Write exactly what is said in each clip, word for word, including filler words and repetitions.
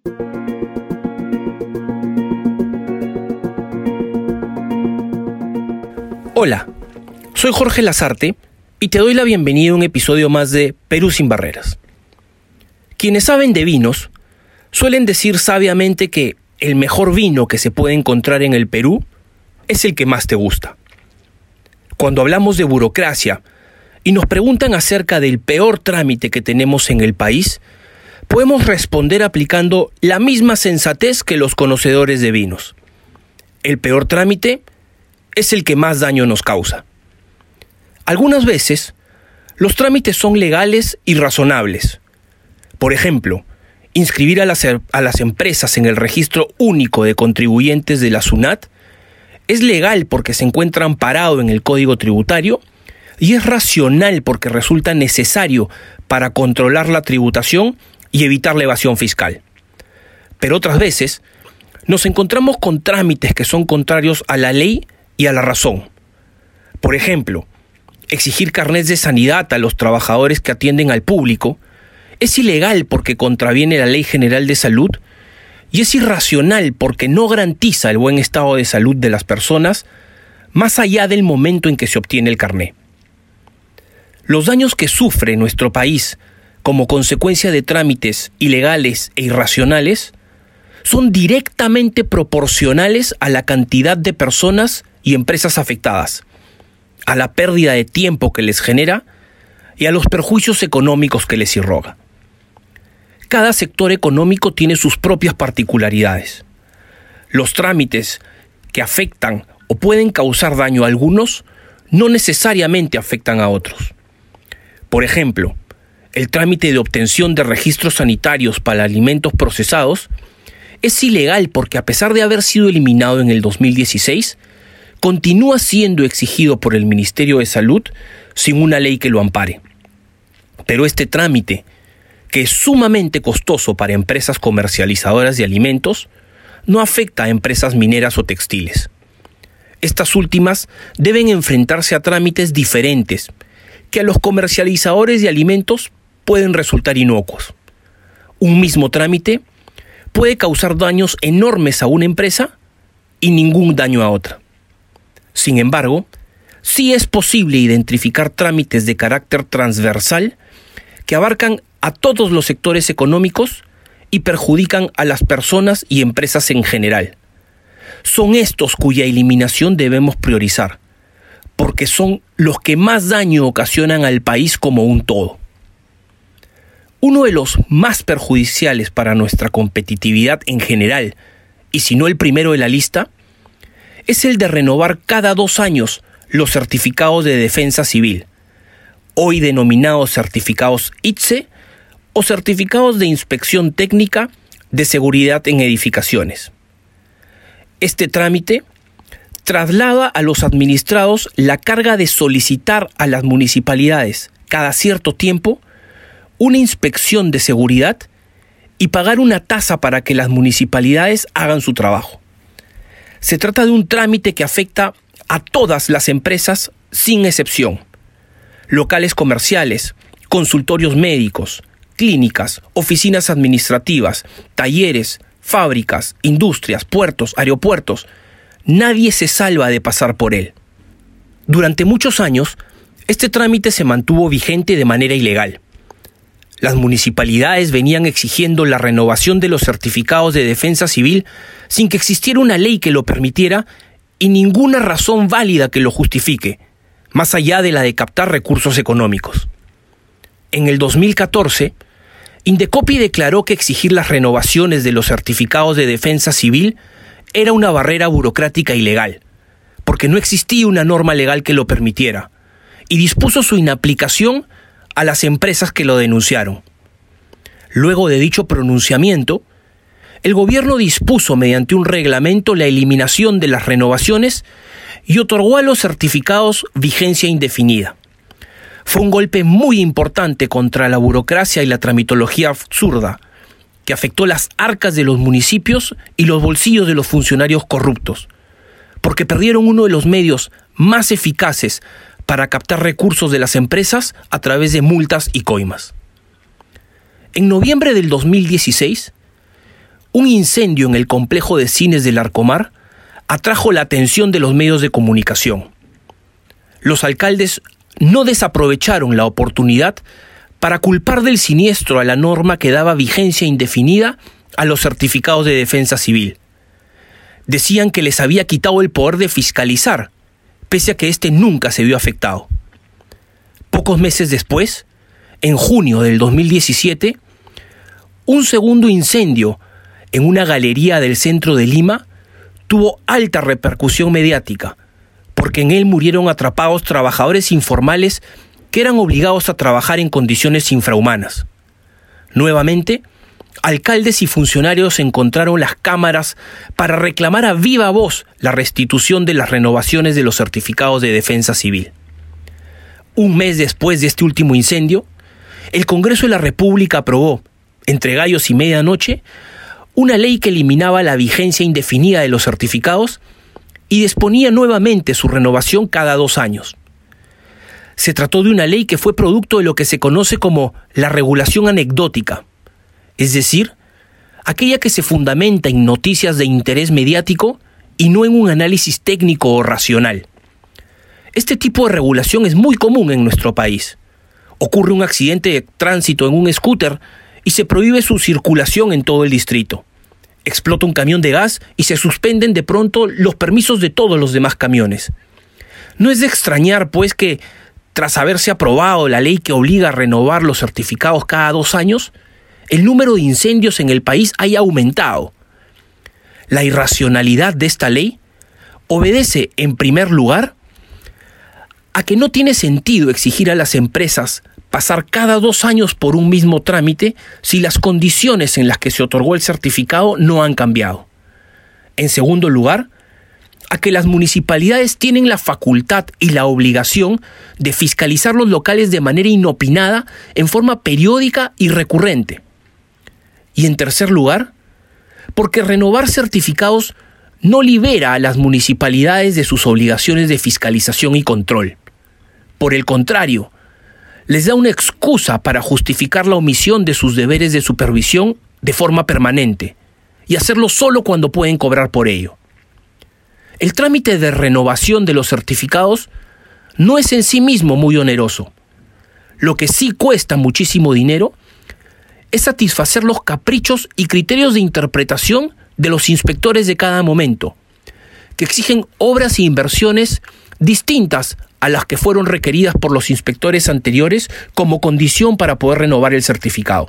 Hola, soy Jorge Lazarte y te doy la bienvenida a un episodio más de Perú sin barreras. Quienes saben de vinos suelen decir sabiamente que el mejor vino que se puede encontrar en el Perú es el que más te gusta. Cuando hablamos de burocracia y nos preguntan acerca del peor trámite que tenemos en el país, podemos responder aplicando la misma sensatez que los conocedores de vinos. El peor trámite es el que más daño nos causa. Algunas veces, los trámites son legales y razonables. Por ejemplo, inscribir a las, a las empresas en el registro único de contribuyentes de la SUNAT es legal porque se encuentra amparado en el Código Tributario y es racional porque resulta necesario para controlar la tributación y evitar la evasión fiscal. Pero otras veces, nos encontramos con trámites que son contrarios a la ley y a la razón. Por ejemplo, exigir carnets de sanidad a los trabajadores que atienden al público es ilegal porque contraviene la Ley General de Salud y es irracional porque no garantiza el buen estado de salud de las personas más allá del momento en que se obtiene el carné. Los daños que sufre nuestro país como consecuencia de trámites ilegales e irracionales son directamente proporcionales a la cantidad de personas y empresas afectadas, a la pérdida de tiempo que les genera y a los perjuicios económicos que les irroga. Cada sector económico tiene sus propias particularidades. Los trámites que afectan o pueden causar daño a algunos no necesariamente afectan a otros. Por ejemplo, el trámite de obtención de registros sanitarios para alimentos procesados es ilegal porque a pesar de haber sido eliminado en el dos mil dieciséis, continúa siendo exigido por el Ministerio de Salud sin una ley que lo ampare. Pero este trámite, que es sumamente costoso para empresas comercializadoras de alimentos, no afecta a empresas mineras o textiles. Estas últimas deben enfrentarse a trámites diferentes que a los comercializadores de alimentos pueden resultar inocuos. Un mismo trámite puede causar daños enormes a una empresa y ningún daño a otra. Sin embargo, sí es posible identificar trámites de carácter transversal que abarcan a todos los sectores económicos y perjudican a las personas y empresas en general. Son estos cuya eliminación debemos priorizar, porque son los que más daño ocasionan al país como un todo. Uno de los más perjudiciales para nuestra competitividad en general, y si no el primero de la lista, es el de renovar cada dos años los certificados de defensa civil, hoy denominados certificados I T S E o certificados de inspección técnica de seguridad en edificaciones. Este trámite traslada a los administrados la carga de solicitar a las municipalidades cada cierto tiempo una inspección de seguridad y pagar una tasa para que las municipalidades hagan su trabajo. Se trata de un trámite que afecta a todas las empresas sin excepción. Locales comerciales, consultorios médicos, clínicas, oficinas administrativas, talleres, fábricas, industrias, puertos, aeropuertos. Nadie se salva de pasar por él. Durante muchos años, este trámite se mantuvo vigente de manera ilegal. Las municipalidades venían exigiendo la renovación de los certificados de defensa civil sin que existiera una ley que lo permitiera y ninguna razón válida que lo justifique, más allá de la de captar recursos económicos. En el dos mil catorce, Indecopi declaró que exigir las renovaciones de los certificados de defensa civil era una barrera burocrática ilegal, porque no existía una norma legal que lo permitiera, y dispuso su inaplicación a las empresas que lo denunciaron. Luego de dicho pronunciamiento, el gobierno dispuso mediante un reglamento la eliminación de las renovaciones y otorgó a los certificados vigencia indefinida. Fue un golpe muy importante contra la burocracia y la tramitología absurda, que afectó las arcas de los municipios y los bolsillos de los funcionarios corruptos, porque perdieron uno de los medios más eficaces para captar recursos de las empresas a través de multas y coimas. En noviembre del dos mil dieciséis, un incendio en el complejo de cines del Larcomar atrajo la atención de los medios de comunicación. Los alcaldes no desaprovecharon la oportunidad para culpar del siniestro a la norma que daba vigencia indefinida a los certificados de defensa civil. Decían que les había quitado el poder de fiscalizar, pese a que éste nunca se vio afectado. Pocos meses después, en junio del dos mil diecisiete, un segundo incendio en una galería del centro de Lima tuvo alta repercusión mediática, porque en él murieron atrapados trabajadores informales que eran obligados a trabajar en condiciones infrahumanas. Nuevamente, alcaldes y funcionarios encontraron las cámaras para reclamar a viva voz la restitución de las renovaciones de los certificados de defensa civil. Un mes después de este último incendio, el Congreso de la República aprobó, entre gallos y medianoche, una ley que eliminaba la vigencia indefinida de los certificados y disponía nuevamente su renovación cada dos años. Se trató de una ley que fue producto de lo que se conoce como la regulación anecdótica, es decir, aquella que se fundamenta en noticias de interés mediático y no en un análisis técnico o racional. Este tipo de regulación es muy común en nuestro país. Ocurre un accidente de tránsito en un scooter y se prohíbe su circulación en todo el distrito. Explota un camión de gas y se suspenden de pronto los permisos de todos los demás camiones. No es de extrañar, pues, que tras haberse aprobado la ley que obliga a renovar los certificados cada dos años, el número de incendios en el país haya aumentado. La irracionalidad de esta ley obedece, en primer lugar, a que no tiene sentido exigir a las empresas pasar cada dos años por un mismo trámite si las condiciones en las que se otorgó el certificado no han cambiado. En segundo lugar, a que las municipalidades tienen la facultad y la obligación de fiscalizar los locales de manera inopinada, en forma periódica y recurrente. Y en tercer lugar, porque renovar certificados no libera a las municipalidades de sus obligaciones de fiscalización y control. Por el contrario, les da una excusa para justificar la omisión de sus deberes de supervisión de forma permanente y hacerlo solo cuando pueden cobrar por ello. El trámite de renovación de los certificados no es en sí mismo muy oneroso. Lo que sí cuesta muchísimo dinero es satisfacer los caprichos y criterios de interpretación de los inspectores de cada momento, que exigen obras e inversiones distintas a las que fueron requeridas por los inspectores anteriores como condición para poder renovar el certificado.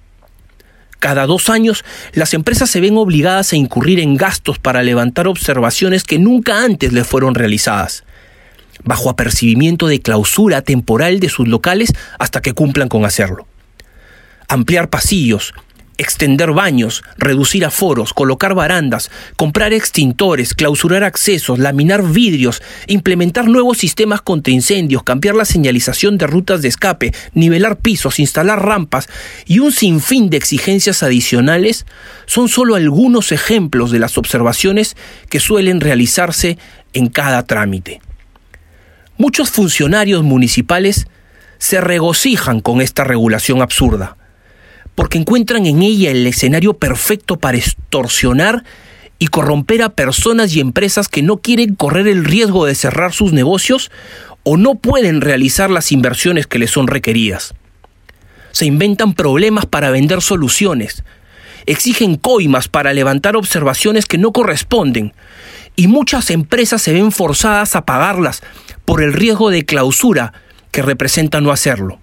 Cada dos años, las empresas se ven obligadas a incurrir en gastos para levantar observaciones que nunca antes les fueron realizadas, bajo apercibimiento de clausura temporal de sus locales hasta que cumplan con hacerlo. Ampliar pasillos, extender baños, reducir aforos, colocar barandas, comprar extintores, clausurar accesos, laminar vidrios, implementar nuevos sistemas contra incendios, cambiar la señalización de rutas de escape, nivelar pisos, instalar rampas y un sinfín de exigencias adicionales son solo algunos ejemplos de las observaciones que suelen realizarse en cada trámite. Muchos funcionarios municipales se regocijan con esta regulación absurda, porque encuentran en ella el escenario perfecto para extorsionar y corromper a personas y empresas que no quieren correr el riesgo de cerrar sus negocios o no pueden realizar las inversiones que les son requeridas. Se inventan problemas para vender soluciones, exigen coimas para levantar observaciones que no corresponden, y muchas empresas se ven forzadas a pagarlas por el riesgo de clausura que representa no hacerlo.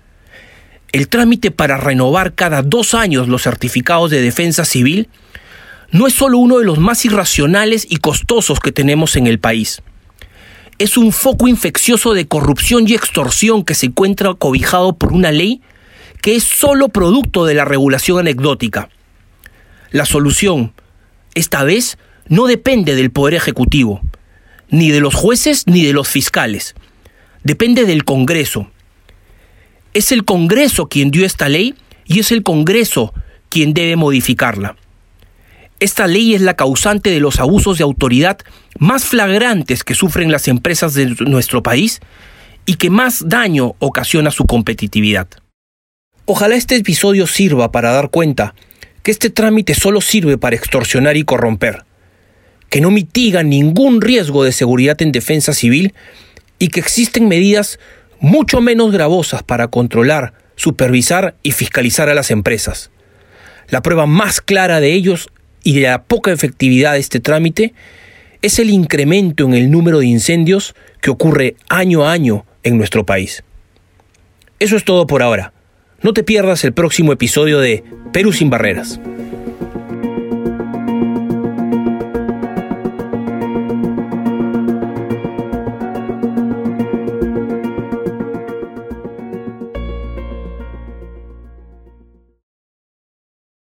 El trámite para renovar cada dos años los certificados de defensa civil no es solo uno de los más irracionales y costosos que tenemos en el país. Es un foco infeccioso de corrupción y extorsión que se encuentra cobijado por una ley que es solo producto de la regulación anecdótica. La solución, esta vez, no depende del Poder Ejecutivo, ni de los jueces ni de los fiscales. Depende del Congreso. Es el Congreso quien dio esta ley y es el Congreso quien debe modificarla. Esta ley es la causante de los abusos de autoridad más flagrantes que sufren las empresas de nuestro país y que más daño ocasiona su competitividad. Ojalá este episodio sirva para dar cuenta que este trámite solo sirve para extorsionar y corromper, que no mitiga ningún riesgo de seguridad en defensa civil y que existen medidas mucho menos gravosas para controlar, supervisar y fiscalizar a las empresas. La prueba más clara de ellos y de la poca efectividad de este trámite es el incremento en el número de incendios que ocurre año a año en nuestro país. Eso es todo por ahora. No te pierdas el próximo episodio de Perú sin Barreras.